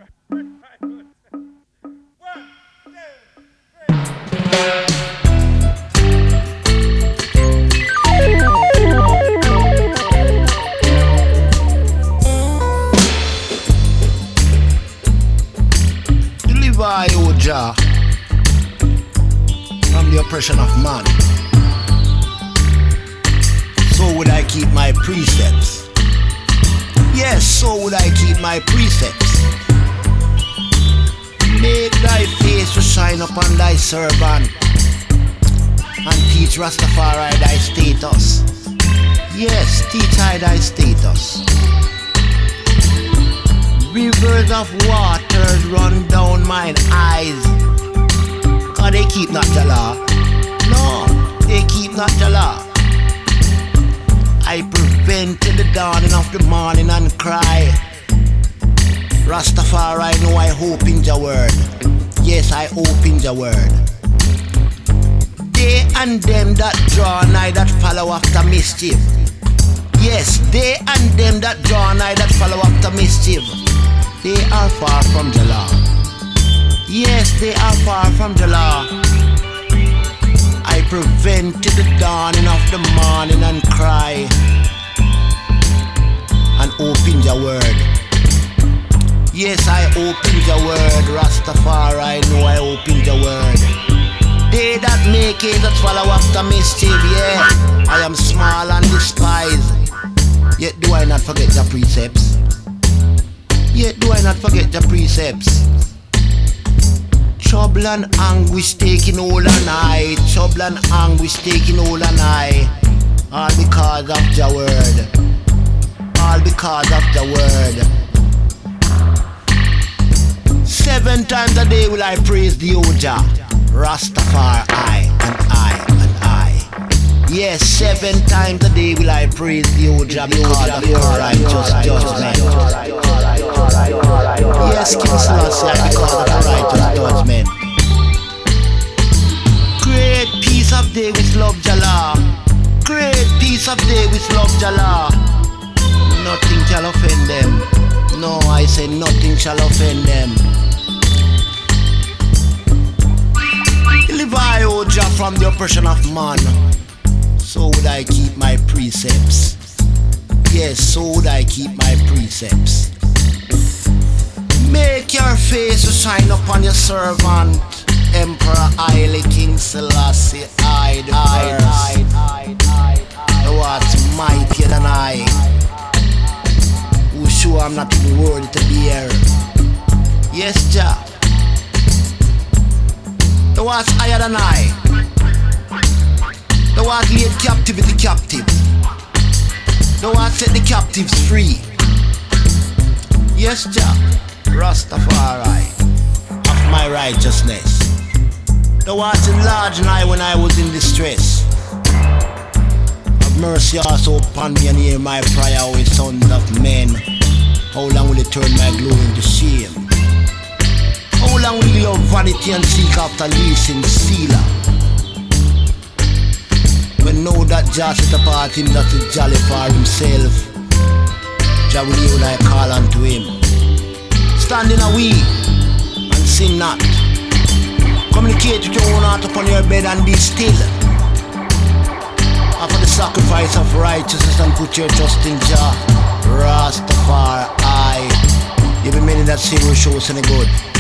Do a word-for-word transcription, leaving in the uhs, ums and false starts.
Deliver you, Jah, from the oppression of man. So would I keep my precepts. Yes, so would I keep my precepts. Make thy face to shine upon thy servant, and teach Rastafari thy status. Yes, teach I thy status. Rivers of waters run down mine eyes, cause they keep not the law. No, they keep not the law. I prevented the dawning of the morning and cry. Rastafari, know I hope in the word. Yes, I hope in the word. They and them that draw nigh that follow after mischief. Yes, they and them that draw nigh that follow after mischief. They are far from the law. Yes, they are far from the law. I prevented the dawning of the morning and cry, and open the word. Yes, I open the word. Rastafari, know I open the word. They that make it that follow after mischief, yeah. I am small and despised, yet do I not forget the precepts. Yet do I not forget the precepts. Trouble and anguish taking all and I. Trouble and anguish taking all and I. All because of the word. All because of the word. Seven times a day will I praise the Oja. Rastafari, I and I and I. Yes, seven times a day will I praise the Oja because of your righteous judgment. Yes, King Selassie, because of the righteous judgment. Great peace of day with love Jala. Great peace of day with love Jala. Nothing shall offend them. No, I say nothing shall offend them. Deliver I, O Jah, from the oppression of man. So would I keep my precepts. Yes, so would I keep my precepts. Make your face to shine upon your servant, Emperor Haile King Selassie I the first. Thou art mightier than I, who sure I'm not even worthy to be here. Yes, Jah, thou art higher than I. Thou art laid captivity captive. Thou art set the captives free. Yes, Jah, Rastafari of my righteousness. Thou art enlarged I when I was in distress. Have mercy also upon me and hear my prayer, O sons of men. How long will you turn my glory into shame? How long will you love vanity and seek after leasing sealer? When know that Jah set apart him that is jolly for himself, Jah will hear when I call unto him. Stand in a way and sin not. Communicate with your own heart upon your bed and be still. Offer the sacrifice of righteousness and put your trust in Jah. Rastafari, you be many that say will show us any good.